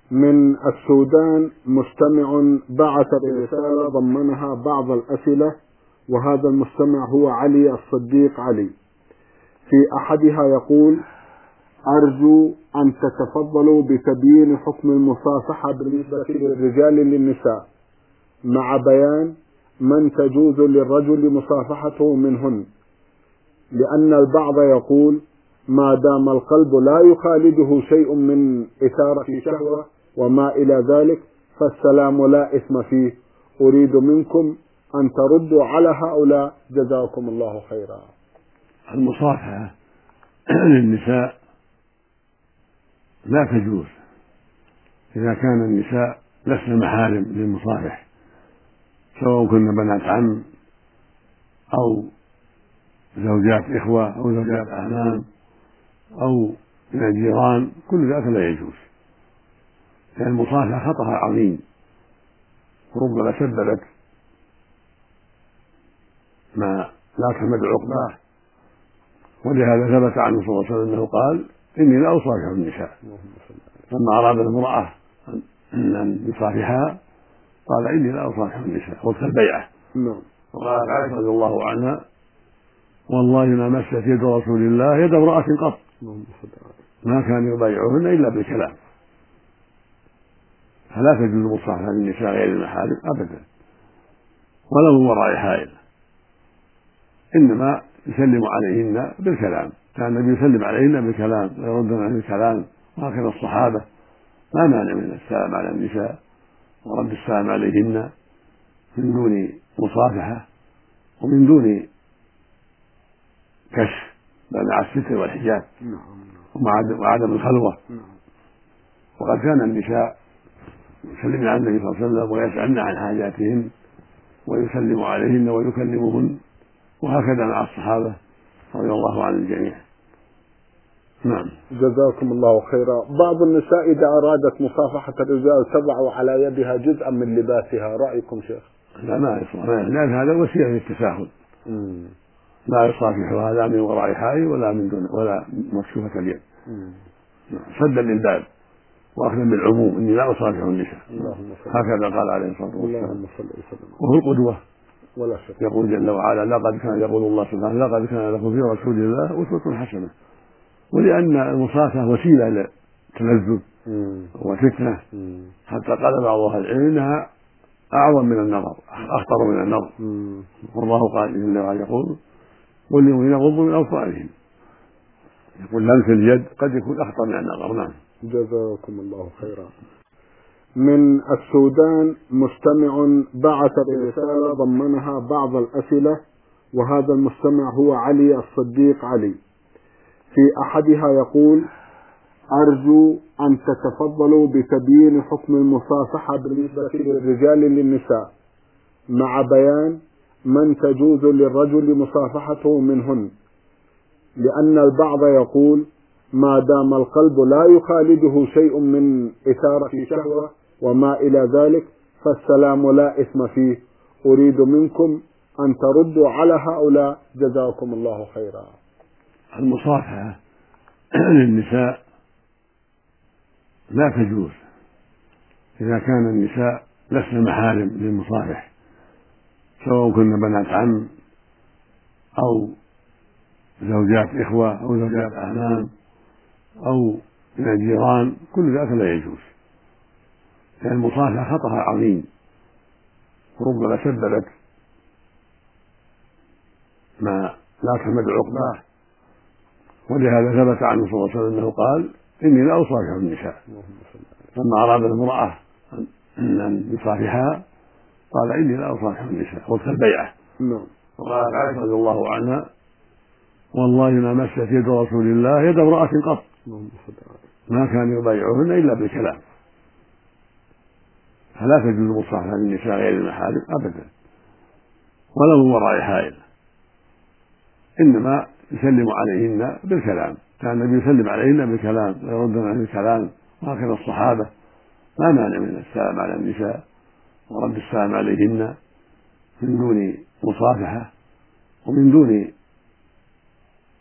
من السودان مستمع بعث رسالة ضمنها بعض الأسئلة، وهذا المستمع هو علي الصديق علي. في أحدها يقول: أرجو أن تتفضلوا بتبيين حكم المصافحة بالنسبة للرجال للنساء، مع بيان من تجوز للرجل مصافحته منهن، لأن البعض يقول: ما دام القلب لا يخالده شيء من إثارة شهوة وما إلى ذلك فالسلام لا إثم فيه. أريد منكم أن تردوا على هؤلاء، جزاكم الله خيرا. المصافحة للنساء لا تجوز إذا كان النساء لسن محارم للمصافح، سواء كن بنات عم أو زوجات إخوة أو زوجات أعمام أو من الجيران، كل ذلك لا يجوز، لأن المصافحة خطأها عظيم وربما سببت ما لا تحمد عقباه. ولهذا ثبت عنه صلى الله عليه وسلم أنه قال: إني لا أصافح النساء. لما أراد المرأة أن يصافحها قال: إني لا أصافح النساء، وقت البيعة. وقالت عائشة رضي الله عنها: والله ما مست يد رسول الله يد امرأة قط، ما كان يبايعهن إلا بالكلام. فلا تجوز المصافحة للنساء غير المحارم أبدا، ولا من وراء حائل، إنما يسلم عليهن بالكلام. كان النبي يسلم عليهن بالكلام ويردن عن الكلام، وهكذا الصحابة. ما مانع من السلام على النساء ورد السلام عليهن من دون مصافحة ومن دون كشف، بل مع الستر والحجاب وعدم الخلوة. وقد كان النساء يسلمن على النبي صلى الله عليه وسلم ويسألن عن حاجاتهن ويسلم عليهن ويكلمهن، وهكذا مع الصحابة رضي الله عن الجميع. نعم. جزاكم الله خيرا. بعض النساء إذا أرادت مصافحة الرجال تضع على يدها جزءا من لباسها، رأيكم شيخ؟ لا، ما يصلح، لأن هذا وسيلة للتساهل. لا يصافحها لا من وراء حائل ولا من دون ولا مكشوفة اليد، سدا للباب واخذا بالعموم: اني لا اصافح النساء. هكذا قال عليه الصلاه والسلام. وهو القدوه، ولا شك. يقول جل وعلا: لقد كان، يقول الله سبحانه: لقد كان لكم في رسول الله اسوه حسنه. ولان المصافحه وسيله للتلذذ وفتنه، حتى قال بعض اهل العلم انها اعظم من النظر، اخطر من النظر. والله قال جل وعلا يقول: قل للمؤمنين يغضوا من ابصارهم. يقول لمس اليد قد يكون اخطر من النظر. نعم. جزاكم الله خيرا. من السودان مستمع بعث رسالة ضمنها بعض الأسئلة، وهذا المستمع هو علي الصديق علي. في أحدها يقول: أرجو أن تتفضلوا بتبيين حكم المصافحة بالنسبة للرجال للنساء، مع بيان من تجوز للرجل مصافحته منهن، لأن البعض يقول: ما دام القلب لا يخالده شيء من إثارة شهوة وما إلى ذلك فالسلام لا إثم فيه. أريد منكم أن تردوا على هؤلاء، جزاكم الله خيرا. المصافحة للنساء لا تجوز إذا كان النساء لسن محارم للمصافح، سواء كن بنات عم أو زوجات إخوة أو زوجات أعمام أو من الجيران، كل ذلك لا يجوز، لأن المصافحة خطأها عظيم وربما سببت ما لا تحمد عقباه. ولهذا ثبت عنه صلى الله عليه وسلم أنه قال: إني لا أصافح النساء. لما أراد المرأة أن يصافحها قال: إني لا أصافح النساء، وقت البيعة. وقالت عائشة رضي الله عنها: والله ما مست يد رسول الله يد امرأة قط، ما كان يبايعهن إلا بالكلام. فلا تجوز المصافحة للنساء غير المحارم أبدا، ولا من وراء حائل، إنما يسلم عليهن بالكلام. كان النبي يسلم عليهن بالكلام ويردن عن الكلام، وهكذا الصحابة. ما مانع من السلام على النساء ورد السلام عليهن من دون مصافحة ومن دون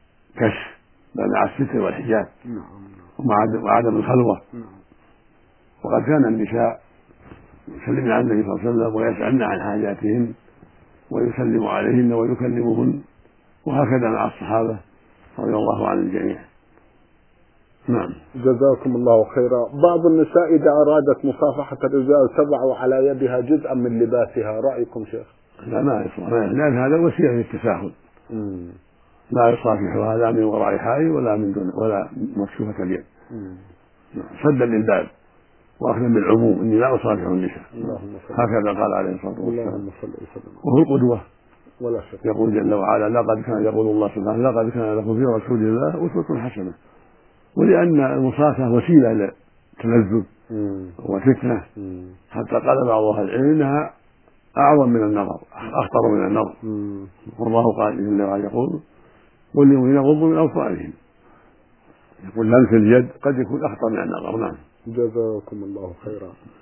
كشف، بل مع الستر والحجاب وعدم الخلوة. وقد كان النساء يسلمن على النبي صلى الله عليه وسلم ويسألن عن حاجاتهن ويسلم عليهن ويكلمهن، وهكذا مع الصحابة رضي الله عن الجميع. نعم. جزاكم الله خيرا. بعض النساء إذا أرادت مصافحة الرجال تضع على يدها جزءا من لباسها، رأيكم شيخ؟ لا، ما يصلح، لأن هذا وسيلة للتساهل. لا يصافحها لا من وراء حائل ولا من دون ولا مكشوفة اليد، سدا للباب واخذا بالعموم، اني لا اصافح النساء، هكذا قال عليه الصلاه والسلام. وهو القدوه، ولا شك. يقول جل وعلا: لقد كان، يقول الله سبحانه: لقد كان لكم في رسول الله اسوه حسنه. ولان المصافحه وسيله للتلذذ وفتنه، حتى قال بعض اهل العلم انها اعظم من النظر، اخطر من النظر. والله قال جل وعلا يقول: قل للمؤمنين يغضوا من ابصارهم. يقول لمس اليد قد يكون اخطر من النظر. نعم. جزاكم الله خيرا.